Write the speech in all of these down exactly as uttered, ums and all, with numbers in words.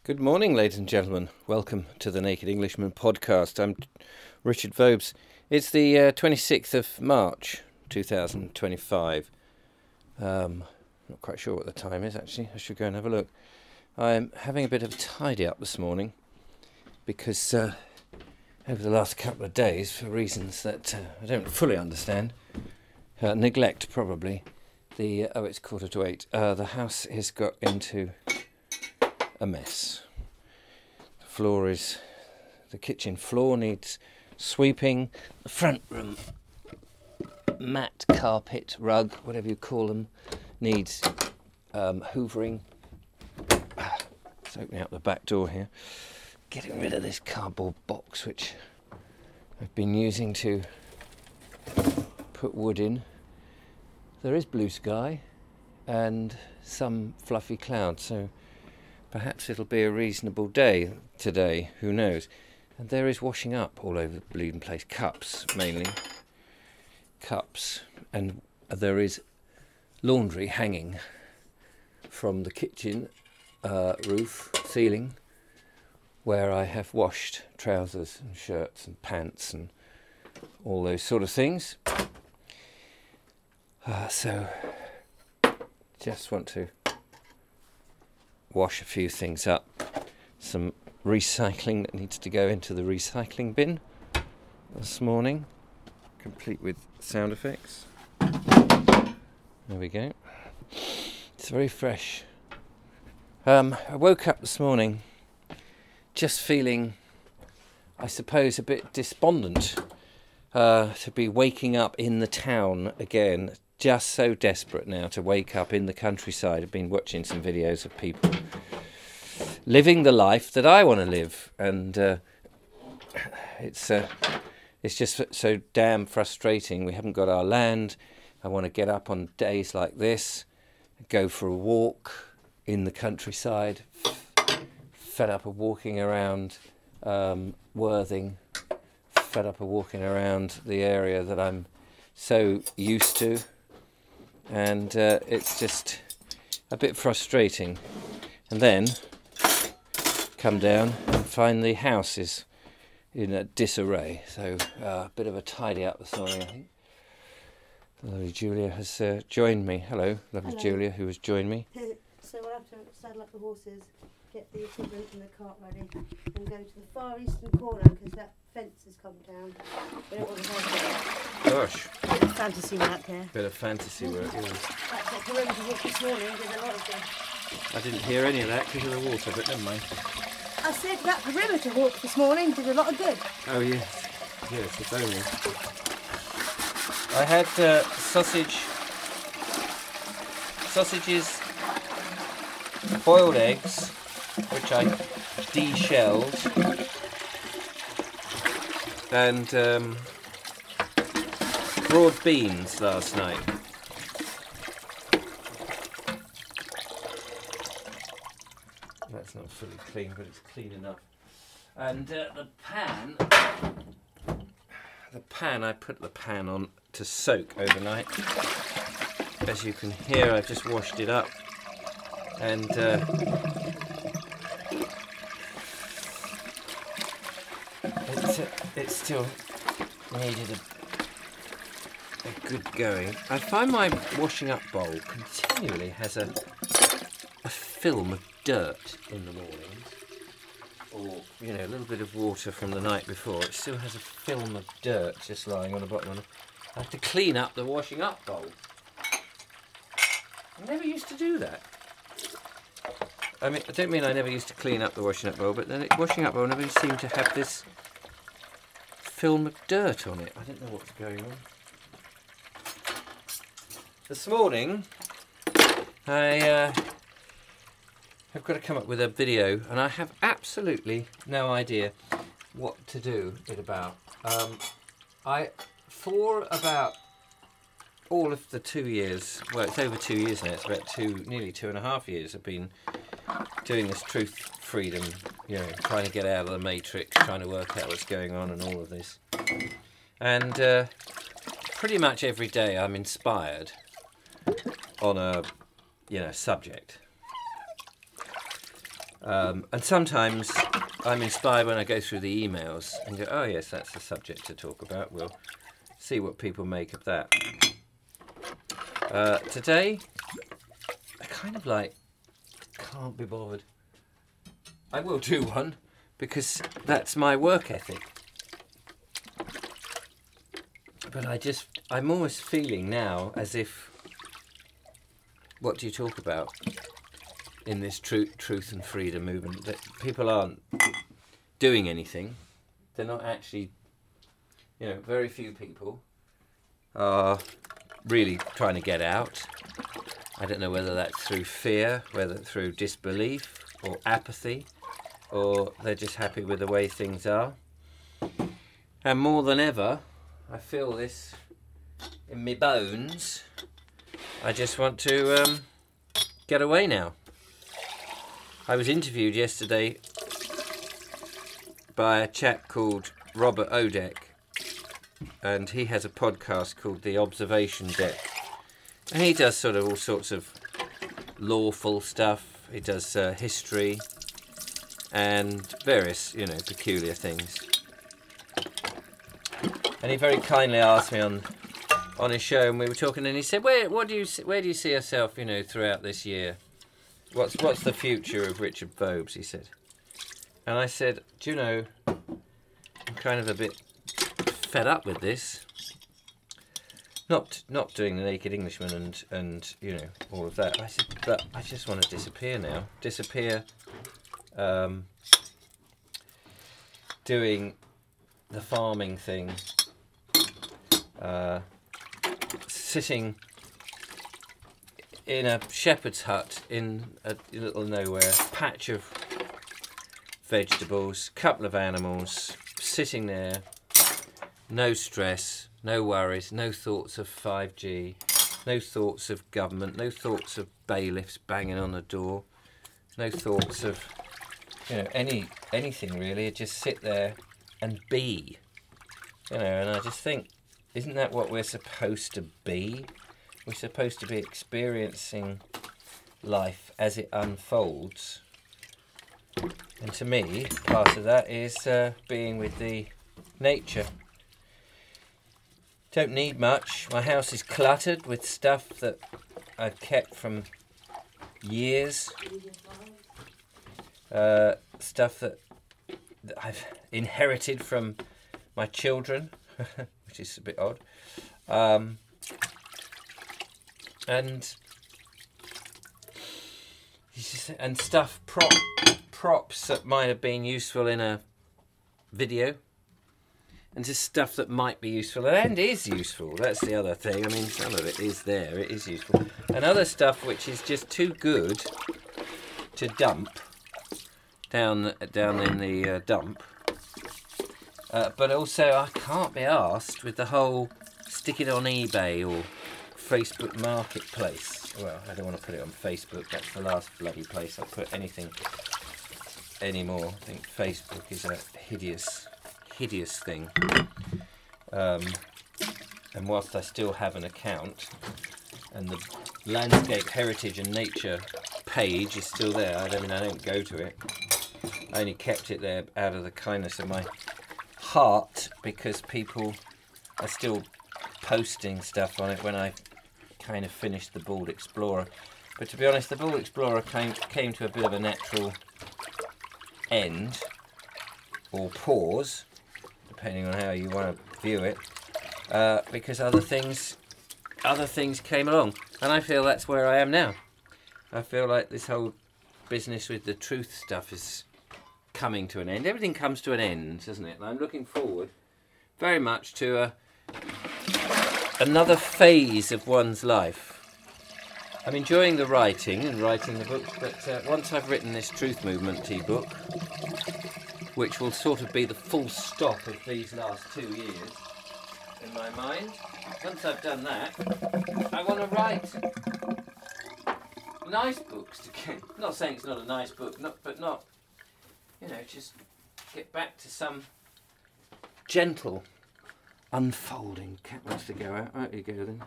Good morning, ladies and gentlemen. Welcome to the Naked Englishman podcast. I'm Richard Vobes. It's the uh, twenty-sixth of March, two thousand twenty-five. Um, not quite sure what the time is, actually. I should go and have a look. I'm having a bit of a tidy up this morning because uh, over the last couple of days, for reasons that uh, I don't fully understand, uh, neglect probably, the uh, oh, it's quarter to eight. Uh, the house has got into a mess. The floor is, the kitchen floor needs sweeping. The front room mat, carpet, rug, whatever you call them, needs um, hoovering. It's opening up the back door here. Getting rid of this cardboard box which I've been using to put wood in. There is blue sky and some fluffy clouds, so perhaps it'll be a reasonable day today, who knows. And there is washing up all over the bleeding place. Cups, mainly. Cups. And there is laundry hanging from the kitchen uh, roof, ceiling, where I have washed trousers and shirts and pants and all those sort of things. Uh, so, just want to wash a few things up. Some recycling that needs to go into the recycling bin this morning, complete with sound effects. There we go. It's very fresh. Um, I woke up this morning just feeling, I suppose, a bit despondent uh, to be waking up in the town again. Just so desperate now to wake up in the countryside. I've been watching some videos of people living the life that I want to live, and uh, it's uh, it's just so damn frustrating. We haven't got our land. I want to get up on days like this, go for a walk in the countryside. Fed up of walking around um, Worthing. Fed up of walking around the area that I'm so used to. And uh, it's just a bit frustrating. And then come down and find the house is in a disarray. So uh, a bit of a tidy up this morning, I think. Lovely Julia has uh, joined me. Hello, lovely Hello. Julia, who has joined me. So we'll have to saddle up the horses, get the equipment and the cart ready, and go to the far eastern corner because that fence has come down. We don't want to have Gosh. Bit of fantasy work here. Bit of fantasy work, yeah. That's what perimeter walk this morning did a lot of good. I didn't hear any of that because of the water, but never mind. I said that perimeter walk this morning did a lot of good. Oh, yes. Yes, if only. I had uh, sausage, sausages, boiled eggs, which I de-shelled, and um, broad beans last night. That's not fully clean, but it's clean enough. And uh, the pan, the pan, I put the pan on to soak overnight. As you can hear, I've just washed it up. And uh, it's, uh, it still needed a, a good going. I find my washing up bowl continually has a, a film of dirt in the mornings, or you know, a little bit of water from the night before. It still has a film of dirt just lying on the bottom of it. I have to clean up the washing up bowl. I never used to do that. I mean, I don't mean I never used to clean up the washing up bowl, but the washing up bowl never seemed to have this film of dirt on it. I don't know what's going on. This morning, I uh, have got to come up with a video, and I have absolutely no idea what to do it about. Um, I, for about all of the two years, well, it's over two years now, it's about two, nearly two and a half years, I've been doing this truth freedom, you know, trying to get out of the matrix, trying to work out what's going on and all of this. And uh, pretty much every day I'm inspired on a, you know, subject. Um, and sometimes I'm inspired when I go through the emails and go, oh yes, that's the subject to talk about. We'll see what people make of that. Uh, today, I kind of like can't be bothered. I will do one because that's my work ethic. But I just, I'm almost feeling now as if, what do you talk about in this truth, truth and freedom movement? That people aren't doing anything. They're not actually, you know, very few people are really trying to get out. I don't know whether that's through fear, whether through disbelief or apathy, or they're just happy with the way things are. And more than ever, I feel this in my bones. I just want to um, get away now. I was interviewed yesterday by a chap called Robert Odek, and he has a podcast called The Observation Deck. And he does sort of all sorts of lawful stuff. He does uh, history and various, you know, peculiar things. And he very kindly asked me on on his show, and we were talking, and he said, "Where, what do you, where do you see yourself, you know, throughout this year? What's what's the future of Richard Vobes?" He said, and I said, "Do you know, I'm kind of a bit fed up with this. Not not doing the Naked Englishman and and you know all of that." I said, "But I just want to disappear now. Disappear, um, doing the farming thing." Uh, sitting in a shepherd's hut in a little nowhere, patch of vegetables, couple of animals, sitting there, no stress, no worries, no thoughts of five G, no thoughts of government, no thoughts of bailiffs banging on the door, no thoughts of, you know, any anything really. Just sit there and be, you know. And I just think, isn't that what we're supposed to be? We're supposed to be experiencing life as it unfolds. And to me, part of that is uh, being with the nature. Don't need much. My house is cluttered with stuff that I've kept from years. Uh, stuff that, that I've inherited from my children. Which is a bit odd, um, and and stuff prop props that might have been useful in a video, and just stuff that might be useful and is useful. That's the other thing. I mean, some of it is there; it is useful, and other stuff which is just too good to dump down down in the uh, dump. Uh, but also, I can't be arsed with the whole stick it on eBay or Facebook Marketplace. Well, I don't want to put it on Facebook. That's the last bloody place I put anything anymore. I think Facebook is a hideous, hideous thing. Um, and whilst I still have an account, and the Landscape Heritage and Nature page is still there, I don't mean I don't go to it. I only kept it there out of the kindness of my heart, because people are still posting stuff on it when I kind of finished the Bald Explorer. But to be honest, the Bald Explorer came, came to a bit of a natural end, or pause, depending on how you want to view it, uh, because other things other things came along, and I feel that's where I am now. I feel like this whole business with the truth stuff is coming to an end. Everything comes to an end, doesn't it? And I'm looking forward very much to a, another phase of one's life. I'm enjoying the writing and writing the book, but uh, once I've written this Truth Movement e-book, which will sort of be the full stop of these last two years in my mind, once I've done that, I want to write nice books to get. I'm not saying it's not a nice book, not, but not, you know, just get back to some gentle unfolding. Cat wants to go out. Out you go then.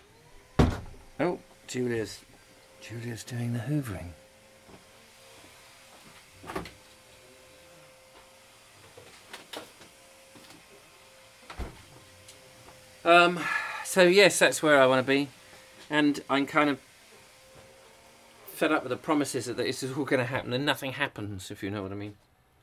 Oh, Julia's Julia's doing the hoovering. Um, so yes, that's where I want to be, and I'm kind of fed up with the promises that this is all going to happen and nothing happens, if you know what I mean.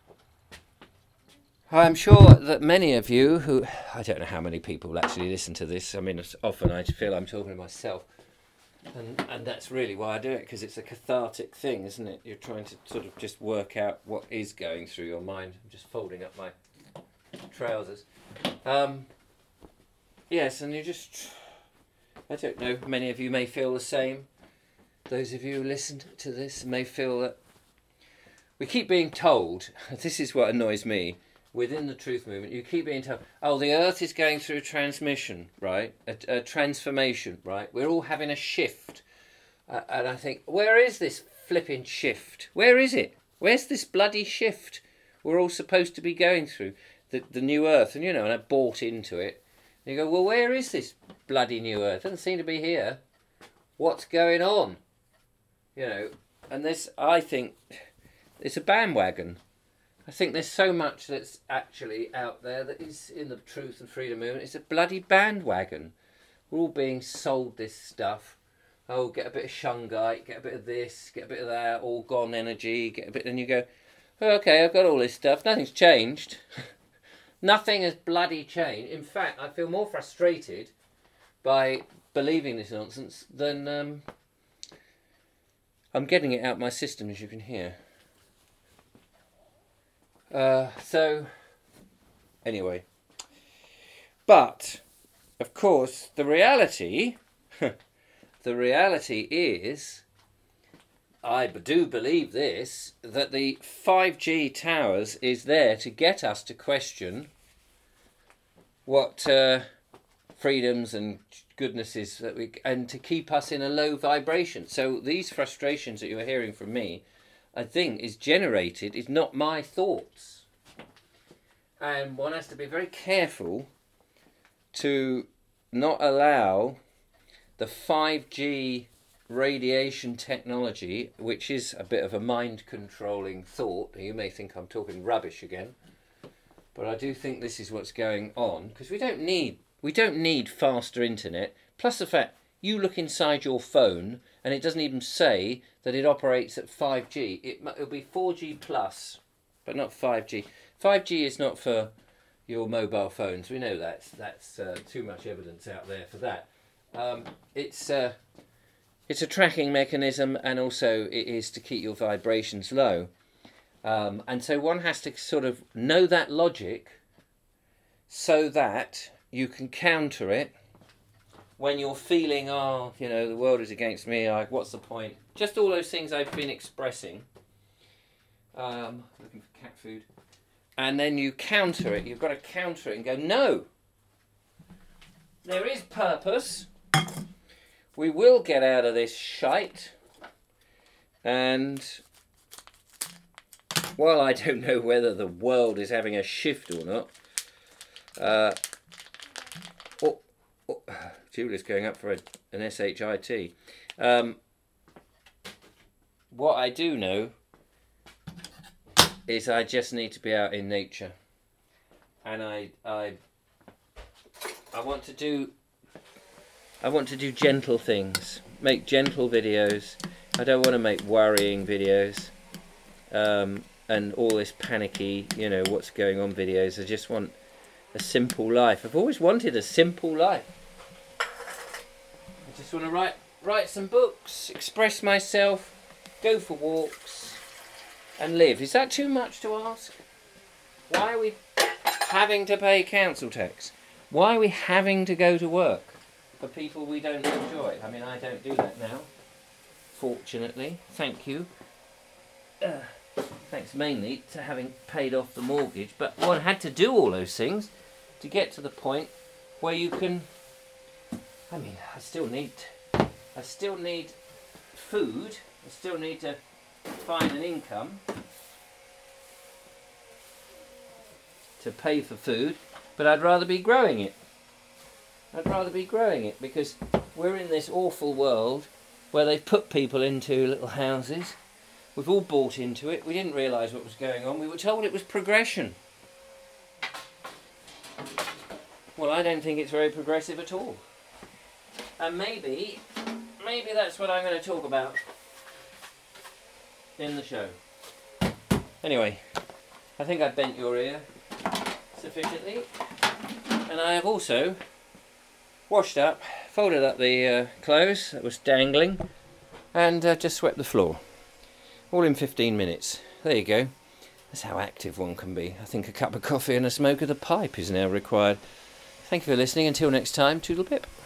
I'm sure that many of you who, I don't know how many people actually listen to this, I mean often I feel I'm talking to myself, and, and that's really why I do it, because it's a cathartic thing, isn't it? You're trying to sort of just work out what is going through your mind. I'm just folding up my trousers. Um, yes, and you just, I don't know, many of you may feel the same. Those of you who listened to this may feel that we keep being told, this is what annoys me, within the truth movement, you keep being told, oh, the earth is going through a transmission, right? A, a transformation, right? We're all having a shift. Uh, and I think, where is this flipping shift? Where is it? Where's this bloody shift we're all supposed to be going through? The, the new earth, and you know, and I bought into it. And you go, well, where is this bloody new earth? It doesn't seem to be here. What's going on? You know, and this, I think, it's a bandwagon. I think there's so much that's actually out there that is in the truth and freedom movement. It's a bloody bandwagon. We're all being sold this stuff. Oh, get a bit of shungite, get a bit of this, get a bit of that, all gone energy, get a bit, and you go, oh, okay, I've got all this stuff. Nothing's changed. Nothing has bloody changed. In fact, I feel more frustrated by believing this nonsense than um, I'm getting it out my system, as you can hear. Uh, so, anyway. But, of course, the reality, the reality is, I do believe this, that the five G towers is there to get us to question what uh, freedoms and goodnesses that we, and to keep us in a low vibration. So these frustrations that you're hearing from me, I think, is generated, is not my thoughts. And one has to be very careful to not allow the five G radiation technology, which is a bit of a mind-controlling thought. You may think I'm talking rubbish again, but I do think this is what's going on, because we don't need we don't need faster internet. Plus the fact you look inside your phone and it doesn't even say that it operates at five G. It, it'll be four G plus, but not five G. five G is not for your mobile phones. We know that's that's uh, too much evidence out there for that. Um, it's uh, it's a tracking mechanism, and also it is to keep your vibrations low. Um, and so one has to sort of know that logic so that you can counter it when you're feeling, oh, you know, the world is against me, like, what's the point? Just all those things I've been expressing. Um, looking for cat food. And then you counter it. You've got to counter it and go, no, there is purpose. We will get out of this shite. And while I don't know whether the world is having a shift or not, uh, oh, oh, Julie's going up for a, an S H I T. Um, what I do know is I just need to be out in nature, and I I I want to do I want to do gentle things, make gentle videos. I don't want to make worrying videos, um, and all this panicky, you know, what's going on videos. I just want a simple life. I've always wanted a simple life. I just want to write write some books, express myself, go for walks, and live. Is that too much to ask? Why are we having to pay council tax? Why are we having to go to work for people we don't enjoy? I mean, I don't do that now, fortunately. Thank you. Uh, thanks mainly to having paid off the mortgage. But one had to do all those things to get to the point where you can... I mean, I still need... I still need food. I still need to find an income to pay for food, but I'd rather be growing it. I'd rather be growing it, because we're in this awful world where they've put people into little houses. We've all bought into it. We didn't realise what was going on. We were told it was progression. Well, I don't think it's very progressive at all. And maybe, maybe that's what I'm going to talk about in the show. Anyway, I think I've bent your ear sufficiently. And I have also washed up, folded up the uh, clothes that was dangling, and uh, just swept the floor. All in fifteen minutes. There you go. That's how active one can be. I think a cup of coffee and a smoke of the pipe is now required. Thank you for listening. Until next time, toodle pip.